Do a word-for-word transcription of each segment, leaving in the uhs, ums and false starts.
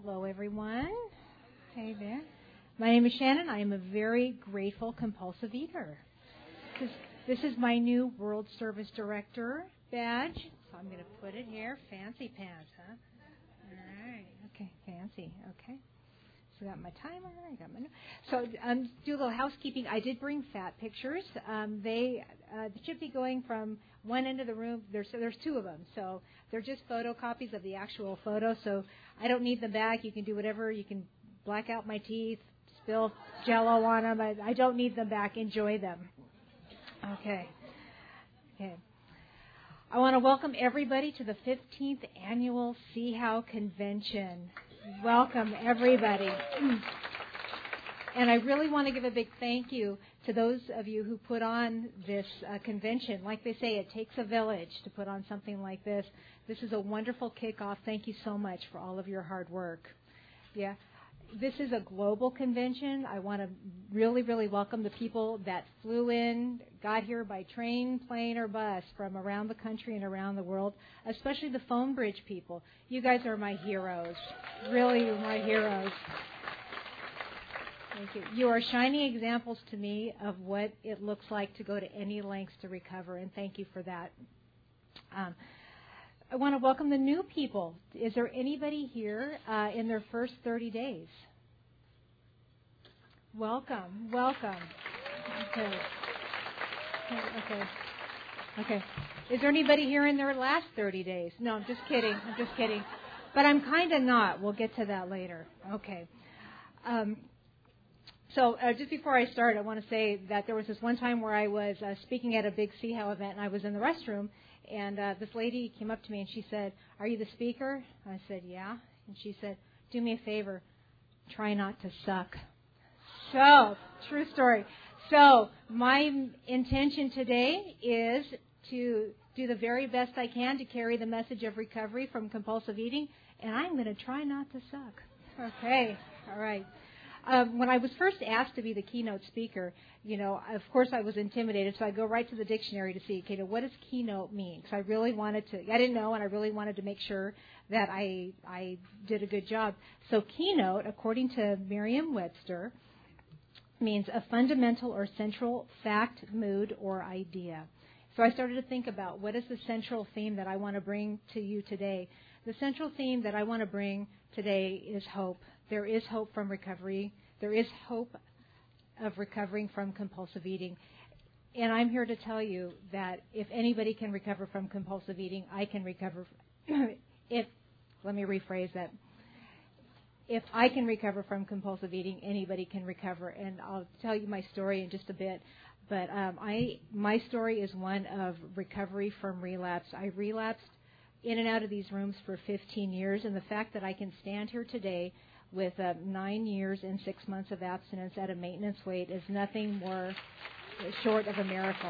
Hello, everyone. Hey there. My name is Shannon. I am a very grateful compulsive eater. This, this is my new World Service Director badge. So I'm going to put it here. Fancy pants, huh? All right. Okay, fancy. Okay. So I got my timer. I got my. So um, do a little housekeeping. I did bring fat pictures. Um, they uh, they should be going from one end of the room. There's there's two of them. So they're just photocopies of the actual photo. So I don't need them back. You can do whatever. You can black out my teeth, spill Jello on them. I, I don't need them back. Enjoy them. Okay. Okay. I want to welcome everybody to the fifteenth annual See How Convention. Welcome, everybody. And I really want to give a big thank you to those of you who put on this uh, convention. Like they say, it takes a village to put on something like this. This is a wonderful kickoff. Thank you so much for all of your hard work. Yeah. This is a global convention. I want to really, really welcome the people that flew in, got here by train, plane, or bus from around the country and around the world, especially the Phone Bridge people. You guys are my heroes. Really, you're my heroes. Thank you. You are shining examples to me of what it looks like to go to any lengths to recover, and thank you for that. Um, I want to welcome the new people. Is there anybody here uh, in their first thirty days? Welcome, welcome. Okay. Okay. Okay. Is there anybody here in their last thirty days? No, I'm just kidding. I'm just kidding. But I'm kind of not. We'll get to that later. Okay. Um, so uh, just before I start, I want to say that there was this one time where I was uh, speaking at a big See How event, and I was in the restroom. And uh, this lady came up to me and she said, "Are you the speaker?" I said, "Yeah." And she said, "Do me a favor, try not to suck." So, true story. So, my intention today is to do the very best I can to carry the message of recovery from compulsive eating, and I'm going to try not to suck. Okay, all right. Um, when I was first asked to be the keynote speaker, you know, of course I was intimidated, so I go right to the dictionary to see, okay, what does keynote mean? Because I really wanted to, I didn't know, and I really wanted to make sure that I I did a good job. So keynote, according to Merriam-Webster, means a fundamental or central fact, mood, or idea. So I started to think about what is the central theme that I want to bring to you today. The central theme that I want to bring today is hope. There is hope from recovery. There is hope of recovering from compulsive eating. And I'm here to tell you that if anybody can recover from compulsive eating, I can recover. if, let me rephrase that. If I can recover from compulsive eating, anybody can recover. And I'll tell you my story in just a bit. But um, I, my story is one of recovery from relapse. I relapsed in and out of these rooms for fifteen years. And the fact that I can stand here today with uh, nine years and six months of abstinence at a maintenance weight is nothing more short of a miracle.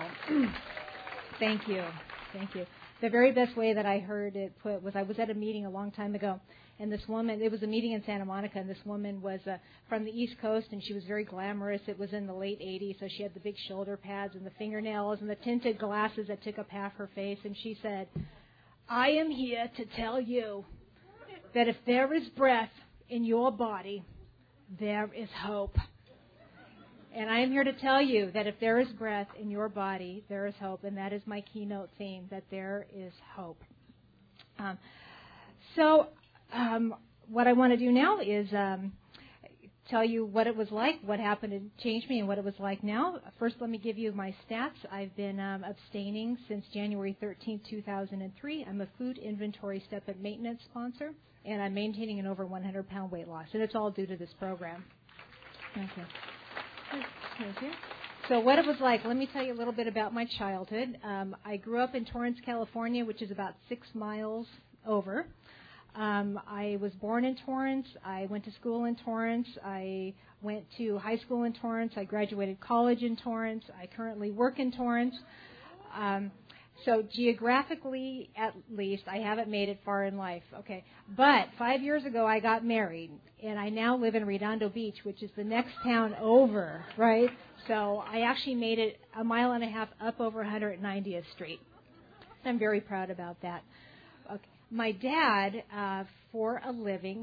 Thank you. Thank you. The very best way that I heard it put was I was at a meeting a long time ago, and this woman, it was a meeting in Santa Monica, and this woman was uh, from the East Coast, and she was very glamorous. It was in the late eighties, so she had the big shoulder pads and the fingernails and the tinted glasses that took up half her face, and she said, "I am here to tell you that if there is breath in your body, there is hope." And I am here to tell you that if there is breath in your body, there is hope. And that is my keynote theme, that there is hope. Um, so um, what I want to do now is um, tell you what it was like, what happened to change me, and what it was like now. First, let me give you my stats. I've been um, abstaining since January thirteenth, two thousand three. I'm a food inventory step and maintenance sponsor, and I'm maintaining an over one hundred pound weight loss, and it's all due to this program. Okay. Thank you. So what it was like, let me tell you a little bit about my childhood. Um, I grew up in Torrance, California, which is about six miles over. Um, I was born in Torrance. I went to school in Torrance. I went to high school in Torrance. I graduated college in Torrance. I currently work in Torrance. Um, So geographically, at least, I haven't made it far in life. Okay, but five years ago, I got married, and I now live in Redondo Beach, which is the next town over, right? So I actually made it a mile and a half up over one hundred ninetieth Street. I'm very proud about that. Okay. My dad, uh, for a living,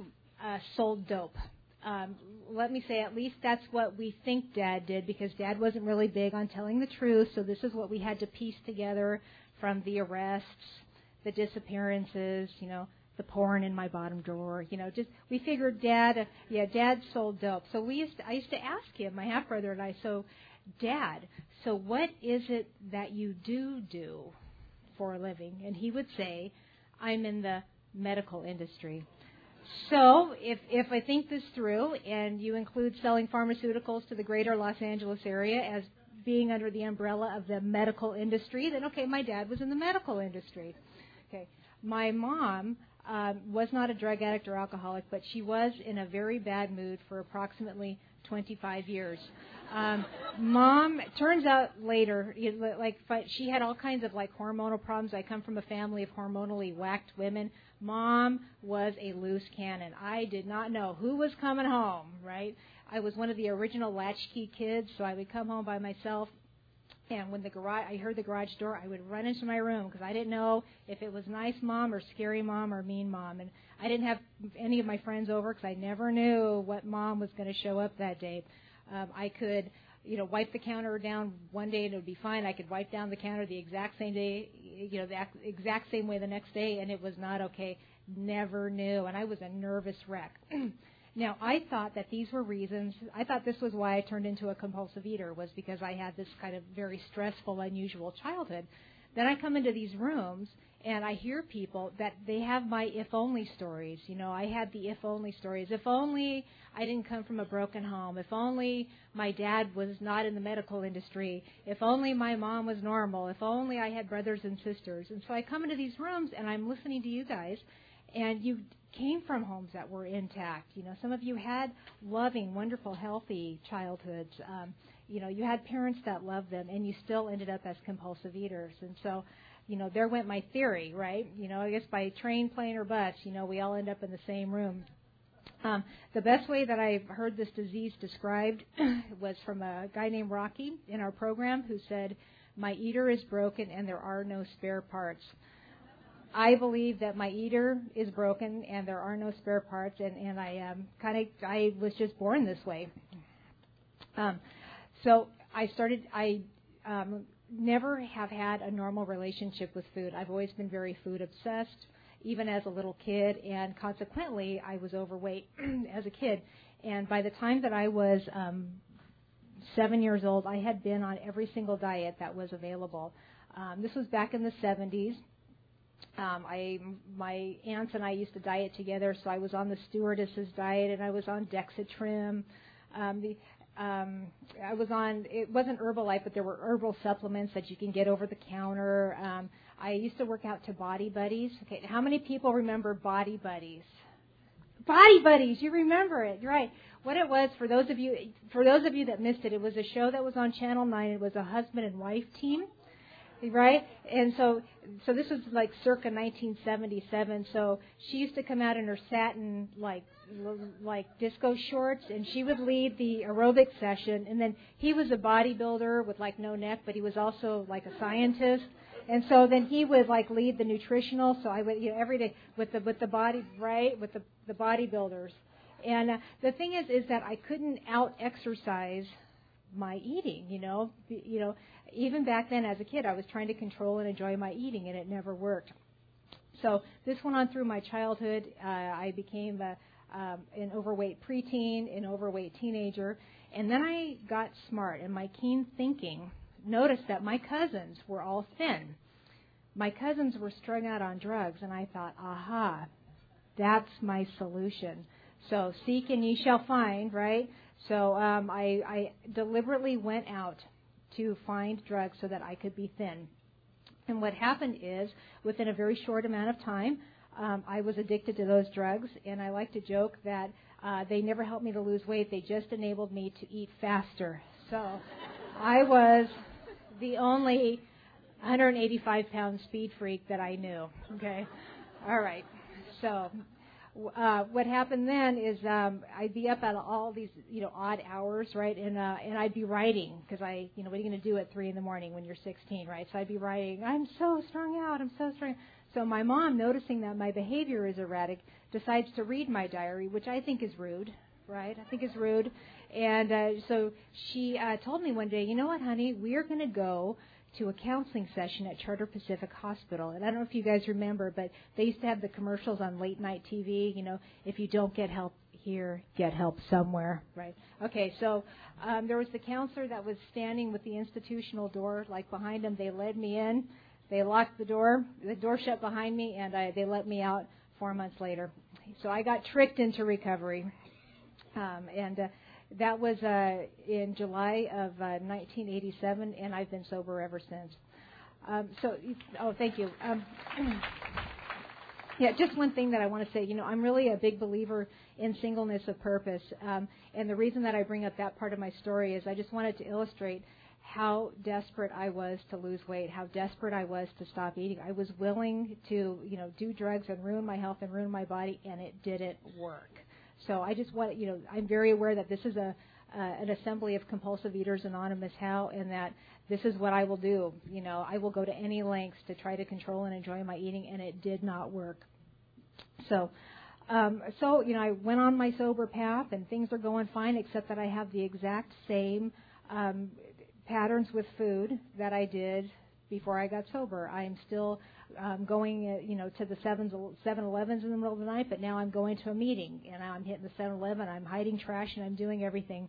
uh, sold dope. Um, let me say, at least that's what we think Dad did, because Dad wasn't really big on telling the truth. So this is what we had to piece together from the arrests, the disappearances, you know, the porn in my bottom drawer. You know, just we figured Dad, uh, yeah, Dad sold dope. So we used to, I used to ask him, my half brother and I, so Dad, so what is it that you do do for a living? And he would say, I'm in the medical industry. So if if I think this through, and you include selling pharmaceuticals to the greater Los Angeles area as being under the umbrella of the medical industry, then okay, my dad was in the medical industry. Okay, my mom um, was not a drug addict or alcoholic, but she was in a very bad mood for approximately twenty-five years. Um, Mom, turns out later, like she had all kinds of like hormonal problems. I come from a family of hormonally whacked women. Mom was a loose cannon. I did not know who was coming home, right? I was one of the original latchkey kids, so I would come home by myself. And when the garage, I heard the garage door, I would run into my room because I didn't know if it was nice mom or scary mom or mean mom. And I didn't have any of my friends over because I never knew what mom was going to show up that day. Um, I could, you know, wipe the counter down one day and it would be fine. I could wipe down the counter the exact same day, you know, the exact same way the next day, and it was not okay. Never knew. And I was a nervous wreck. Now, I thought that these were reasons. I thought this was why I turned into a compulsive eater, was because I had this kind of very stressful, unusual childhood. Then I come into these rooms, and I hear people that they have my if-only stories. You know, I had the if-only stories. If only I didn't come from a broken home. If only my dad was not in the medical industry. If only my mom was normal. If only I had brothers and sisters. And so I come into these rooms, and I'm listening to you guys, and you came from homes that were intact. You know, some of you had loving, wonderful, healthy childhoods. Um, you know, you had parents that loved them, and you still ended up as compulsive eaters. And so, you know, there went my theory, right? You know, I guess by train, plane, or bus, you know, we all end up in the same room. Um, the best way that I've heard this disease described was from a guy named Rocky in our program who said, my eater is broken and there are no spare parts. I believe that my eater is broken and there are no spare parts, and, and I um, kind of, I was just born this way. Um, so I started, I um, never have had a normal relationship with food. I've always been very food obsessed, even as a little kid, and consequently I was overweight as a kid. And by the time that I was um, seven years old, I had been on every single diet that was available. Um, this was back in the seventies. Um, I, my aunts and I used to diet together, so I was on the stewardess's diet, and I was on Dexatrim. Um, the, um, I was on, it wasn't Herbalife, but there were herbal supplements that you can get over the counter. Um, I used to work out to Body Buddies. Okay, how many people remember Body Buddies? Body Buddies, you remember it, right? What it was, for those of you, for those of you that missed it, it was a show that was on Channel nine. It was a husband and wife team. Right? And so so this was like circa nineteen seventy-seven. So she used to come out in her satin like like disco shorts, and she would lead the aerobic session. And then he was a bodybuilder with like no neck, but he was also like a scientist. And so then he would like lead the nutritional. So I would, you know, every day with the with the body, right, with the the bodybuilders. And uh, the thing is, is that I couldn't out exercise my eating, you know, you know, even back then as a kid, I was trying to control and enjoy my eating, and it never worked. So this went on through my childhood. Uh, I became a, um, an overweight preteen, an overweight teenager, and then I got smart, and my keen thinking noticed that my cousins were all thin. My cousins were strung out on drugs, and I thought, aha, that's my solution. So seek and ye shall find, right? So um, I, I deliberately went out to find drugs so that I could be thin. And what happened is, within a very short amount of time, um, I was addicted to those drugs. And I like to joke that uh, they never helped me to lose weight. They just enabled me to eat faster. So I was the only one hundred eighty-five pound speed freak that I knew. Okay? All right. So... Uh, what happened then is um, I'd be up at all these, you know, odd hours, right? And uh, and I'd be writing because I, you know, what are you going to do at three in the morning when you're sixteen, right? So I'd be writing, I'm so strung out, I'm so strung. So my mom, noticing that my behavior is erratic, decides to read my diary, which I think is rude, right? I think is rude. And uh, so she uh, told me one day, you know what, honey, we're going to go to a counseling session at Charter Pacific Hospital. And I don't know if you guys remember, but they used to have the commercials on late night T V, you know, if you don't get help here, get help somewhere, right? Okay, so um, there was the counselor that was standing with the institutional door, like behind him. They led me in. They locked the door. The door shut behind me, and I, they let me out four months later. So I got tricked into recovery. Um, and uh, that was uh, in July of uh, nineteen eighty-seven, and I've been sober ever since. Um, so, oh, thank you. Um, yeah, just one thing that I want to say. You know, I'm really a big believer in singleness of purpose. Um, and the reason that I bring up that part of my story is I just wanted to illustrate how desperate I was to lose weight, how desperate I was to stop eating. I was willing to, you know, do drugs and ruin my health and ruin my body, and it didn't work. So I just want, you know, I'm very aware that this is a uh, an assembly of Compulsive Eaters Anonymous, How, and that this is what I will do. You know, I will go to any lengths to try to control and enjoy my eating, and it did not work. So, um, so you know, I went on my sober path, and things are going fine, except that I have the exact same um, patterns with food that I did before I got sober. I'm still um, going, uh, you know, to the seven elevens in the middle of the night, but now I'm going to a meeting, and I'm hitting the seven eleven, I'm hiding trash, and I'm doing everything.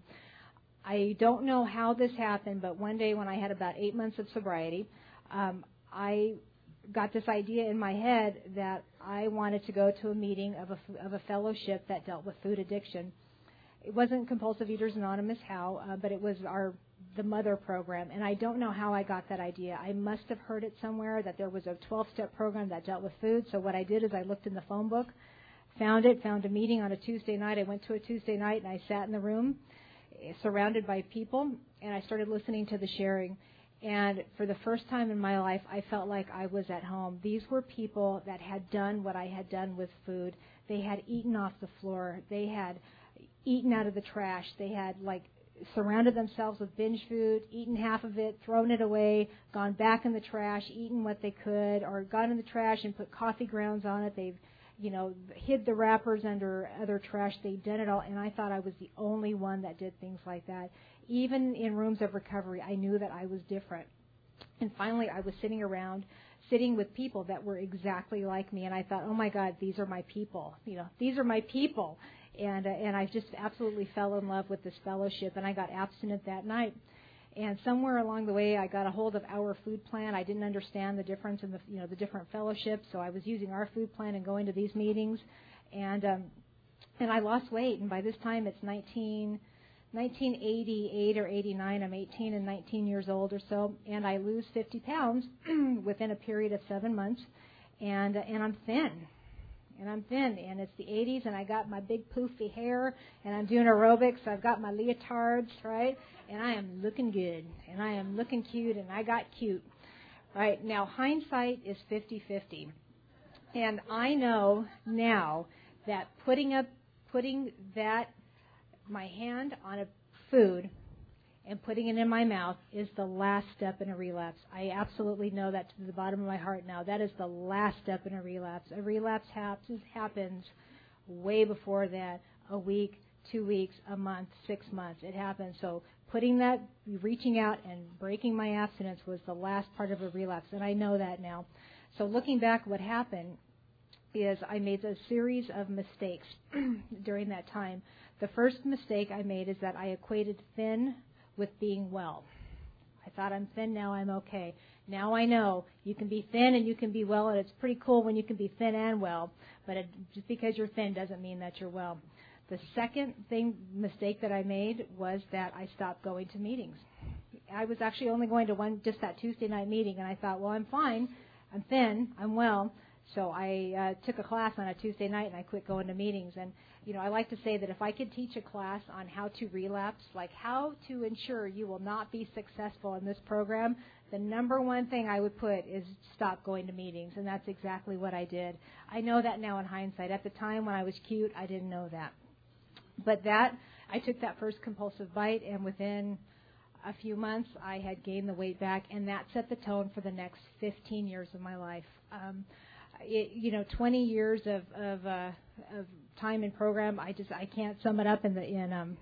I don't know how this happened, but one day when I had about eight months of sobriety, um, I got this idea in my head that I wanted to go to a meeting of a, of a fellowship that dealt with food addiction. It wasn't Compulsive Eaters Anonymous, How, uh, but it was our the Mother program, and I don't know how I got that idea. I must have heard it somewhere that there was a twelve-step program that dealt with food, so what I did is I looked in the phone book, found it, found a meeting on a Tuesday night. I went to a Tuesday night, and I sat in the room surrounded by people, and I started listening to the sharing, and for the first time in my life, I felt like I was at home. These were people that had done what I had done with food. They had eaten off the floor. They had eaten out of the trash. They had, like, surrounded themselves with binge food, eaten half of it, thrown it away, gone back in the trash, eaten what they could, or gone in the trash and put coffee grounds on it. They've, you know, hid the wrappers under other trash. They've done it all, and I thought I was the only one that did things like that. Even in rooms of recovery, I knew that I was different. And finally, I was sitting around, sitting with people that were exactly like me, and I thought, oh my God, these are my people. You know, these are my people. And uh, and I just absolutely fell in love with this fellowship, and I got abstinent that night. And somewhere along the way, I got a hold of our food plan. I didn't understand the difference in the you know the different fellowships, so I was using our food plan and going to these meetings, and um, and I lost weight. And by this time, it's nineteen, nineteen eighty-eight or eighty-nine. I'm eighteen and nineteen years old or so, and I lose fifty pounds within a period of seven months, and uh, and I'm thin. And I'm thin, and it's the eighties, and I got my big poofy hair, and I'm doing aerobics. I've got my leotards, right? And I am looking good, and I am looking cute, and I got cute. Right? Now, hindsight is fifty-fifty. And I know now that putting up, putting that, my hand on a food and putting it in my mouth is the last step in a relapse. I absolutely know that to the bottom of my heart now. That is the last step in a relapse. A relapse happens, happens way before that, a week, two weeks, a month, six months. It happens. So putting that, reaching out and breaking my abstinence was the last part of a relapse, and I know that now. So looking back, what happened is I made a series of mistakes during that time. The first mistake I made is that I equated thin with being well. I thought, I'm thin now, I'm okay. Now I know you can be thin and you can be well, and it's pretty cool when you can be thin and well, but it, just because you're thin doesn't mean that you're well. The second thing, mistake that I made was that I stopped going to meetings. I was actually only going to one, just that Tuesday night meeting, and I thought, well, I'm fine, I'm thin, I'm well. So I uh, took a class on a Tuesday night, and I quit going to meetings. And, you know, I like to say that if I could teach a class on how to relapse, like how to ensure you will not be successful in this program, the number one thing I would put is stop going to meetings, and that's exactly what I did. I know that now in hindsight. At the time when I was cute, I didn't know that. But that, I took that first compulsive bite, and within a few months, I had gained the weight back, and that set the tone for the next fifteen years of my life. Um, it, you know, twenty years of of, uh, of time in program. I just I can't sum it up in the in um,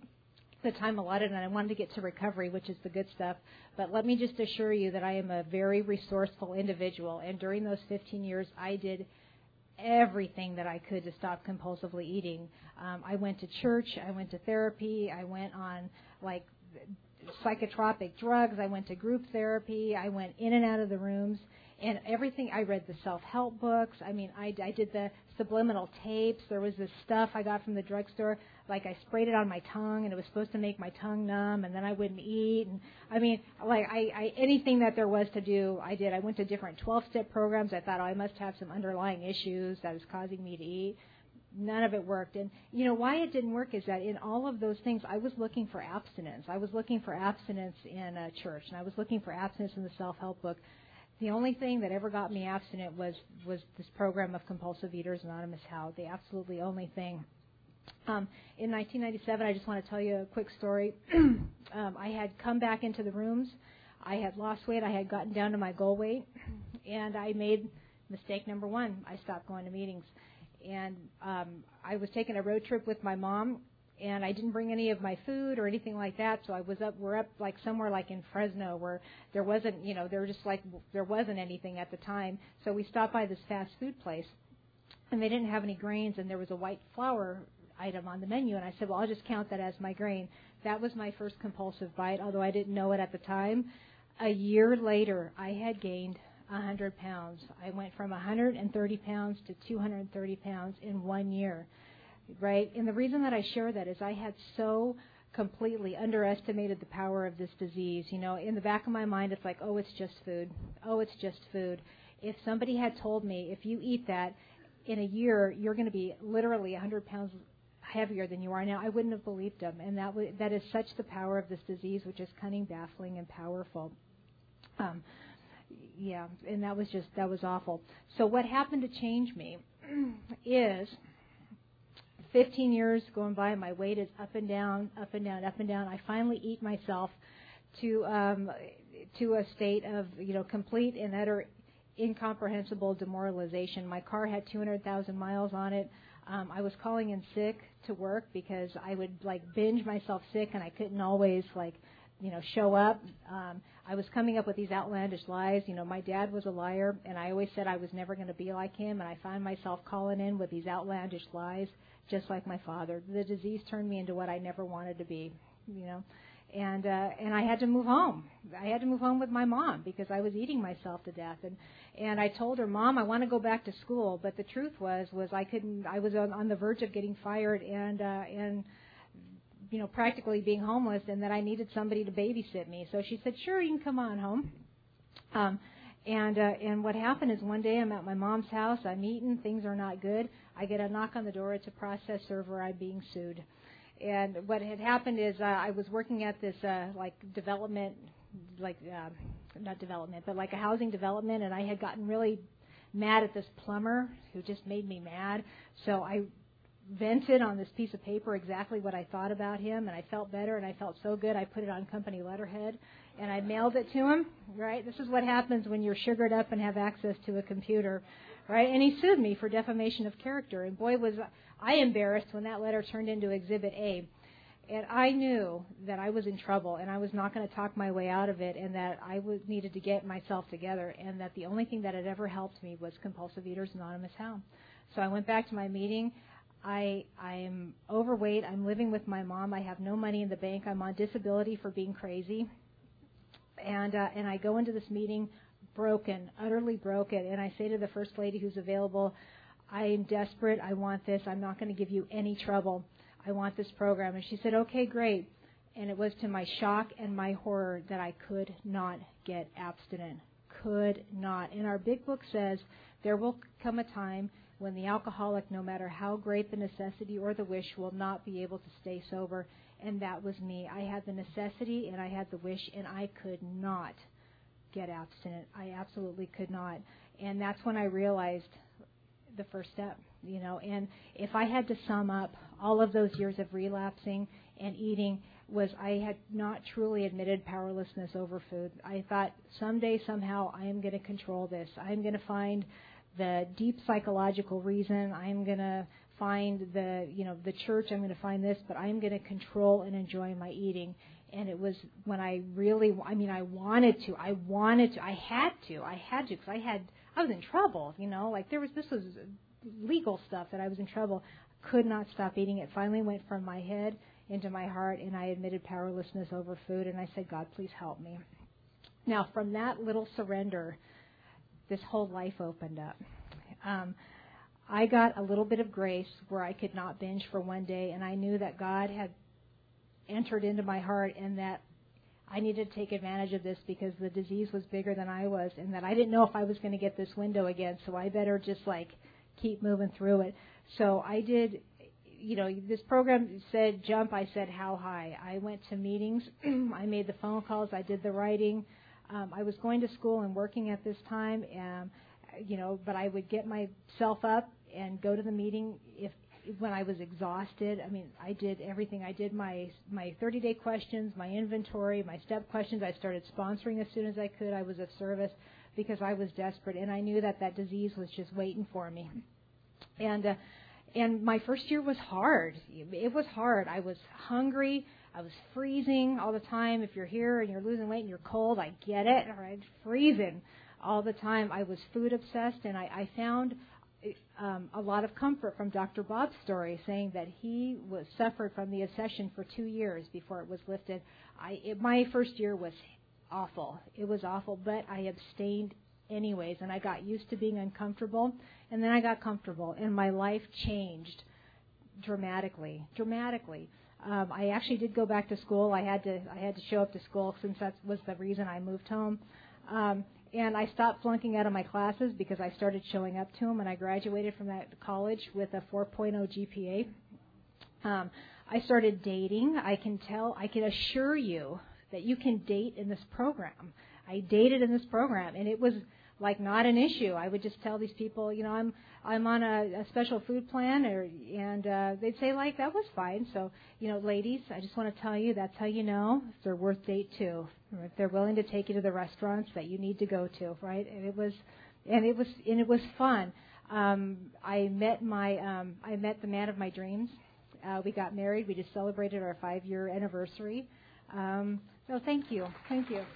the time allotted, and I wanted to get to recovery, which is the good stuff. But let me just assure you that I am a very resourceful individual, and during those fifteen years, I did everything that I could to stop compulsively eating. Um, I went to church, I went to therapy, I went on like psychotropic drugs, I went to group therapy, I went in and out of the rooms, and everything. I read the self-help books. I mean, I, I did the subliminal tapes. There was this stuff I got from the drugstore, like I sprayed it on my tongue, and it was supposed to make my tongue numb, and then I wouldn't eat. And I mean, like I, I anything that there was to do, I did. I went to different twelve-step programs. I thought, oh, I must have some underlying issues that is causing me to eat. None of it worked. And, you know, why it didn't work is that in all of those things, I was looking for abstinence. I was looking for abstinence in a church, and I was looking for abstinence in the self-help book. The only thing that ever got me abstinent was, was this program of Compulsive Eaters Anonymous, How. The absolutely only thing. Um, in nineteen ninety-seven, I just want to tell you a quick story. um, I had come back into the rooms. I had lost weight. I had gotten down to my goal weight. And I made mistake number one. I stopped going to meetings. And um, I was taking a road trip with my mom, and I didn't bring any of my food or anything like that. So I was up, we're up like somewhere like in Fresno where there wasn't, you know, there were just like, there wasn't anything at the time. So we stopped by this fast food place, and they didn't have any grains, and there was a white flour item on the menu. And I said, well, I'll just count that as my grain. That was my first compulsive bite, although I didn't know it at the time. A year later, I had gained one hundred pounds. I went from one hundred thirty pounds to two hundred thirty pounds in one year, right? And the reason that I share that is I had so completely underestimated the power of this disease. You know, in the back of my mind, it's like, oh, it's just food. Oh, it's just food. If somebody had told me, if you eat that, in a year, you're going to be literally one hundred pounds heavier than you are now, I wouldn't have believed them. And that w- that is such the power of this disease, which is cunning, baffling, and powerful. Um, Yeah, and that was just, that was awful. So what happened to change me is fifteen years going by, my weight is up and down, up and down, up and down. I finally eat myself to um, to a state of, you know, complete and utter incomprehensible demoralization. My car had two hundred thousand miles on it. Um, I was calling in sick to work because I would, like, binge myself sick, and I couldn't always, like, you know, show up. Um, I was coming up with these outlandish lies. You know, my dad was a liar, and I always said I was never going to be like him, and I found myself calling in with these outlandish lies, just like my father. The disease turned me into what I never wanted to be, you know. And uh, and I had to move home. I had to move home with my mom because I was eating myself to death. And and I told her, Mom, I want to go back to school. But the truth was was I couldn't. I was on, on the verge of getting fired and uh, and you know practically being homeless, and that I needed somebody to babysit me. So she said, sure, you can come on home. Um, and uh, and what happened is one day I'm at my mom's house. I'm eating. Things are not good. I get a knock on the door. It's a process server. I'm being sued. And what had happened is uh, I was working at this uh, like development, like uh, not development, but like a housing development, and I had gotten really mad at this plumber who just made me mad. So I vented on this piece of paper exactly what I thought about him, and I felt better, and I felt so good. I put it on company letterhead, and I mailed it to him. Right? This is what happens when you're sugared up and have access to a computer. Right? And he sued me for defamation of character, and boy was I embarrassed when that letter turned into Exhibit A. And I knew that I was in trouble, and I was not going to talk my way out of it, and that I was, needed to get myself together, and that the only thing that had ever helped me was Compulsive Eaters Anonymous How. So I went back to my meeting. I I'm overweight. I'm living with my mom. I have no money in the bank. I'm on disability for being crazy. And uh, and I go into this meeting broken, utterly broken, and I say to the first lady who's available, I am desperate. I want this. I'm not going to give you any trouble. I want this program. And she said, okay, great. And it was to my shock and my horror that I could not get abstinent. Could not. And our big book says there will come a time when the alcoholic, no matter how great the necessity or the wish, will not be able to stay sober. And that was me. I had the necessity and I had the wish, and I could not get abstinent. I absolutely could not. And that's when I realized the first step, you know, and if I had to sum up all of those years of relapsing and eating, was I had not truly admitted powerlessness over food. I thought someday, somehow, I am going to control this. I am going to find the deep psychological reason. I'm going to find the, you know, the church. I'm going to find this, but I'm going to control and enjoy my eating. And it was when I really, I mean, I wanted to, I wanted to, I had to, I had to, because I had, I was in trouble, you know, like there was, this was legal stuff that I was in trouble. Could not stop eating. It finally went from my head into my heart, and I admitted powerlessness over food, and I said, God, please help me. Now, from that little surrender, this whole life opened up. Um, I got a little bit of grace where I could not binge for one day, and I knew that God had entered into my heart and that I needed to take advantage of this because the disease was bigger than I was, and that I didn't know if I was going to get this window again, so I better just like keep moving through it. So I did, you know, this program said jump, I said how high. I went to meetings, I made the phone calls, I did the writing. Um, I was going to school and working at this time, and, you know, but I would get myself up and go to the meeting if when I was exhausted. I mean, I did everything. I did my my thirty-day questions, my inventory, my step questions. I started sponsoring as soon as I could. I was of service because I was desperate, and I knew that that disease was just waiting for me. And uh, and my first year was hard. It was hard. I was hungry. I was freezing all the time. If you're here and you're losing weight and you're cold, I get it. All right, freezing all the time. I was food obsessed, and I, I found Um, a lot of comfort from Doctor Bob's story, saying that he was suffered from the obsession for two years before it was lifted. I, it, my first year was awful. It was awful, but I abstained anyways, and I got used to being uncomfortable, and then I got comfortable, and my life changed dramatically, dramatically. Um, I actually did go back to school. I had to, I had to show up to school since that was the reason I moved home. Um, And I stopped flunking out of my classes because I started showing up to them, and I graduated from that college with a four point oh G P A. Um, I started dating. I can tell, I can assure you that you can date in this program. I dated in this program, and it was like not an issue. I would just tell these people, you know, I'm I'm on a, a special food plan, or and uh, they'd say like that was fine. So, you know, ladies, I just want to tell you that's how you know if they're worth date too. If they're willing to take you to the restaurants that you need to go to, right? And it was, and it was, and it was fun. Um, I met my, um, I met the man of my dreams. Uh, we got married. We just celebrated our five-year anniversary. Um, so thank you, thank you.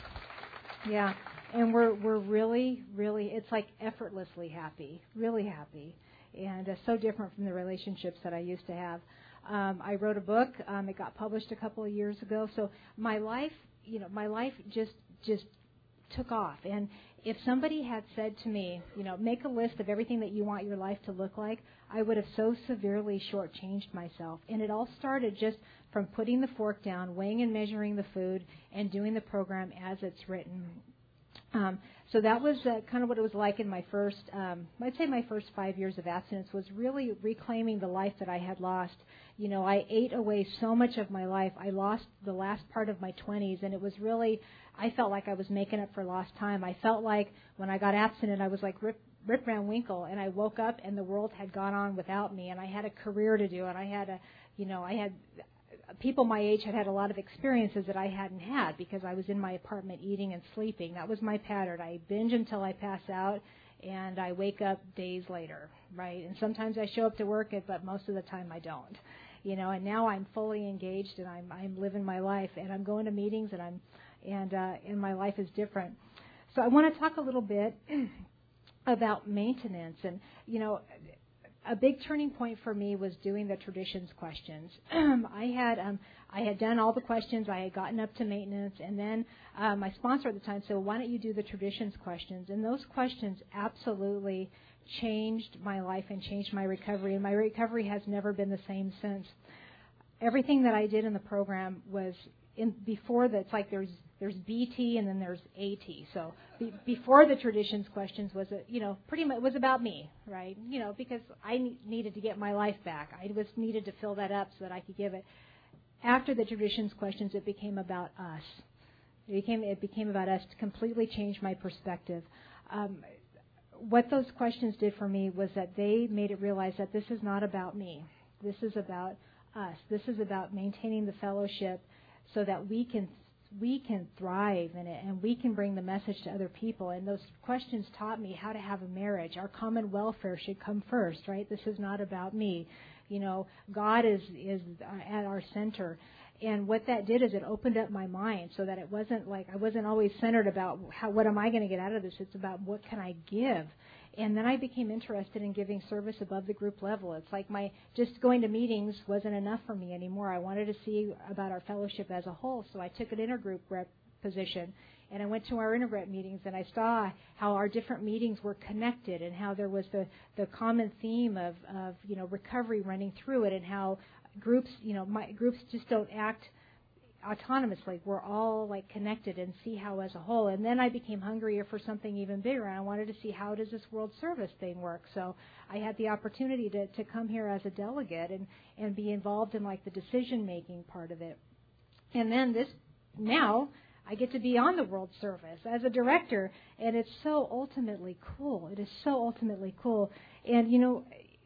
Yeah, and we're we're really, really, it's like effortlessly happy, really happy, and uh, so different from the relationships that I used to have. Um, I wrote a book. Um, it got published a couple of years ago. So my life, you know, my life just just took off. And if somebody had said to me, you know, make a list of everything that you want your life to look like, I would have so severely shortchanged myself. And it all started just from putting the fork down, weighing and measuring the food, and doing the program as it's written. Um, so that was uh, kind of what it was like in my first, um, I'd say my first five years of abstinence was really reclaiming the life that I had lost. You know, I ate away so much of my life. I lost the last part of my twenties, and it was really, I felt like I was making up for lost time. I felt like when I got abstinent, I was like Rip, Rip Van Winkle, and I woke up and the world had gone on without me, and I had a career to do, and I had a, you know, I had, people my age had had a lot of experiences that I hadn't had because I was in my apartment eating and sleeping. That was my pattern. I binge until I pass out, and I wake up days later, right? And sometimes I show up to work, but most of the time I don't. You know, and now I'm fully engaged, and I'm I'm living my life, and I'm going to meetings, and I'm and uh, and my life is different. So I want to talk a little bit about maintenance, and you know, a big turning point for me was doing the traditions questions. I had um, I had done all the questions. I had gotten up to maintenance, and then uh, my sponsor at the time said, well, "Why don't you do the traditions questions?" And those questions absolutely changed my life and changed my recovery, and my recovery has never been the same since. Everything that I did in the program was in before that. It's like there's there's B T and then there's A T. So be, before the traditions questions was a, you know pretty much was about me, right? You know, because I ne- needed to get my life back. I was needed to fill that up so that I could give it. After the traditions questions, it became about us. It became it became about us to completely change my perspective. Um, What those questions did for me was that they made it realize that this is not about me. This is about us. This is about maintaining the fellowship so that we can we can thrive in it, and we can bring the message to other people. And those questions taught me how to have a marriage. Our common welfare should come first, right? This is not about me. You know, God is is at our center. And what that did is it opened up my mind so that it wasn't like I wasn't always centered about how, what am I going to get out of this. It's about what can I give. And then I became interested in giving service above the group level. It's like my just going to meetings wasn't enough for me anymore. I wanted to see about our fellowship as a whole, so I took an intergroup rep position. And I went to our intergroup meetings, and I saw how our different meetings were connected, and how there was the, the common theme of, of you know recovery running through it, and how groups you know my groups just don't act autonomously. We're all like connected and see how as a whole. And then I became hungrier for something even bigger, and I wanted to see how does this world service thing work. So I had the opportunity to, to come here as a delegate and, and be involved in like the decision making part of it. And then this now I get to be on the World Service as a director, and it's so ultimately cool. It is so ultimately cool. And you know,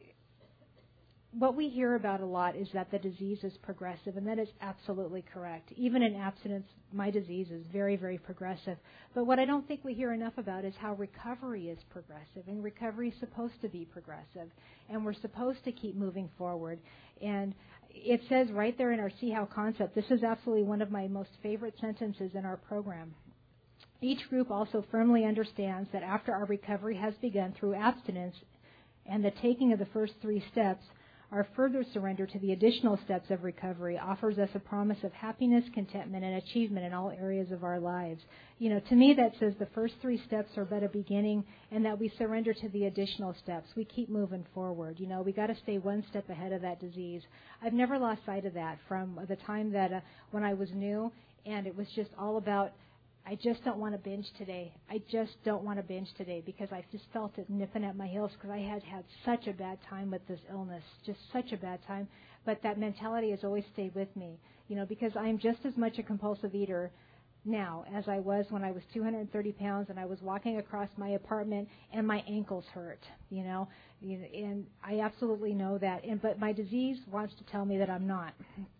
what we hear about a lot is that the disease is progressive, and that is absolutely correct. Even in abstinence, my disease is very, very progressive. But what I don't think we hear enough about is how recovery is progressive, and recovery is supposed to be progressive, and we're supposed to keep moving forward. And it says right there in our See How concept, this is absolutely one of my most favorite sentences in our program. Each group also firmly understands that after our recovery has begun through abstinence and the taking of the first three steps, our further surrender to the additional steps of recovery offers us a promise of happiness, contentment, and achievement in all areas of our lives. You know, to me that says the first three steps are but a beginning, and that we surrender to the additional steps. We keep moving forward. You know, we got to stay one step ahead of that disease. I've never lost sight of that from the time that uh, when I was new, and it was just all about, I just don't want to binge today. I just don't want to binge today because I just felt it nipping at my heels because I had had such a bad time with this illness, just such a bad time. But that mentality has always stayed with me, you know, because I'm just as much a compulsive eater now as I was when I was two hundred thirty pounds and I was walking across my apartment and my ankles hurt, you know, and I absolutely know that. And but my disease wants to tell me that I'm not.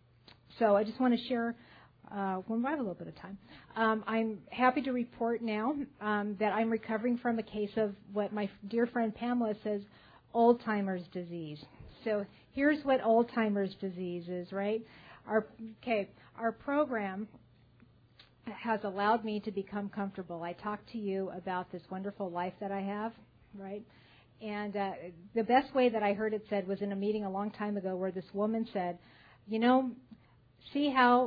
So I just want to share. Uh, when we have a little bit of time. Um, I'm happy to report now um, that I'm recovering from a case of what my dear friend Pamela says, Alzheimer's disease. So here's what Alzheimer's disease is, right? Our okay, our program has allowed me to become comfortable. I talked to you about this wonderful life that I have, right? And uh, the best way that I heard it said was in a meeting a long time ago where this woman said, you know, see how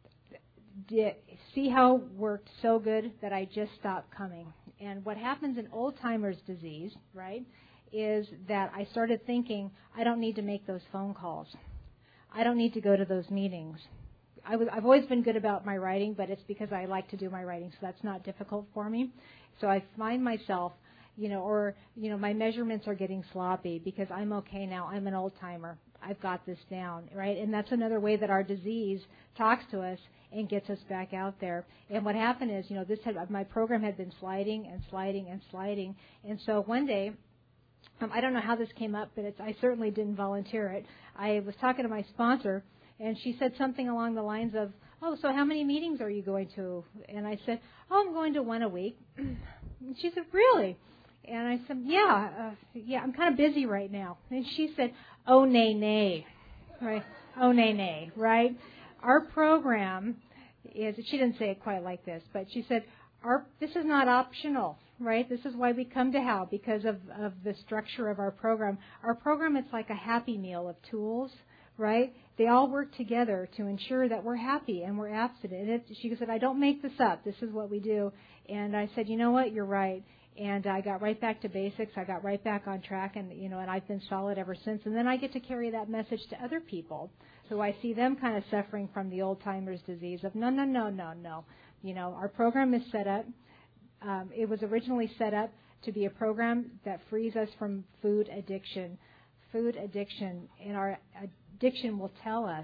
Did, see how it worked so good that I just stopped coming. And what happens in Alzheimer's disease, right, is that I started thinking, I don't need to make those phone calls. I don't need to go to those meetings. I was, I've always been good about my writing, but it's because I like to do my writing, so that's not difficult for me. So I find myself, you know, or, you know, my measurements are getting sloppy because I'm okay now. I'm an old-timer. I've got this down, right? And that's another way that our disease talks to us and gets us back out there. And what happened is, you know, this had, my program had been sliding and sliding and sliding. And so one day, um, I don't know how this came up, but it's, I certainly didn't volunteer it. I was talking to my sponsor, and she said something along the lines of, oh, so how many meetings are you going to? And I said, oh, I'm going to one a week. And she said, really? And I said, yeah, uh, yeah, I'm kind of busy right now. And she said, oh, nay, nay, right? Oh, nay, nay, right? Our program is, she didn't say it quite like this, but she said, our this is not optional, right? This is why we come to Hal, because of, of the structure of our program. Our program, it's like a happy meal of tools, right? They all work together to ensure that we're happy and we're abstinent. And it, she said, I don't make this up. This is what we do. And I said, you know what? You're right. And I got right back to basics. I got right back on track, and you know, and I've been solid ever since. And then I get to carry that message to other people, who I see them kind of suffering from the old-timers disease of no, no, no, no, no. You know, our program is set up. Um, it was originally set up to be a program that frees us from food addiction. Food addiction, and our addiction will tell us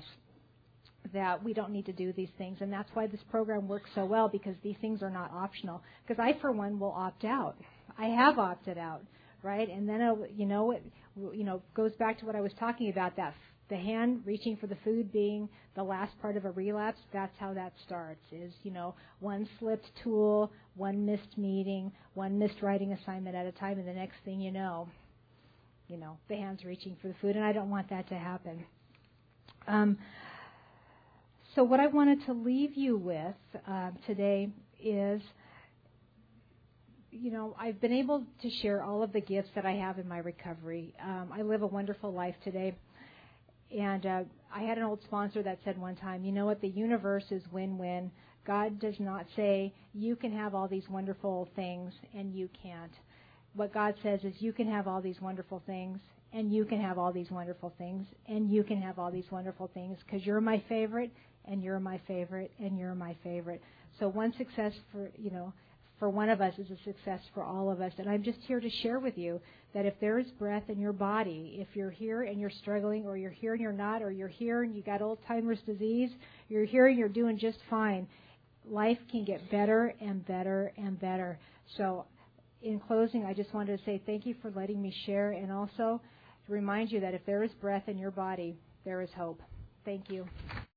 that we don't need to do these things, and that's why this program works so well, because these things are not optional. Because I, for one, will opt out. I have opted out, right? And then, it'll, you know, it you know goes back to what I was talking about, that The hand reaching for the food being the last part of a relapse, that's how that starts, is, you know, one slipped tool, one missed meeting, one missed writing assignment at a time, and the next thing you know, you know, the hand's reaching for the food, and I don't want that to happen. Um, so what I wanted to leave you with uh, today is, you know, I've been able to share all of the gifts that I have in my recovery. Um, I live a wonderful life today. And uh, I had an old sponsor that said one time, you know what, the universe is win-win. God does not say you can have all these wonderful things and you can't. What God says is you can have all these wonderful things and you can have all these wonderful things and you can have all these wonderful things because you're my favorite and you're my favorite and you're my favorite. So one success for, you know, for one of us is a success for all of us. And I'm just here to share with you that if there is breath in your body, if you're here and you're struggling, or you're here and you're not, or you're here and you got Alzheimer's disease, you're here and you're doing just fine, life can get better and better and better. So in closing, I just wanted to say thank you for letting me share, and also to remind you that if there is breath in your body, there is hope. Thank you.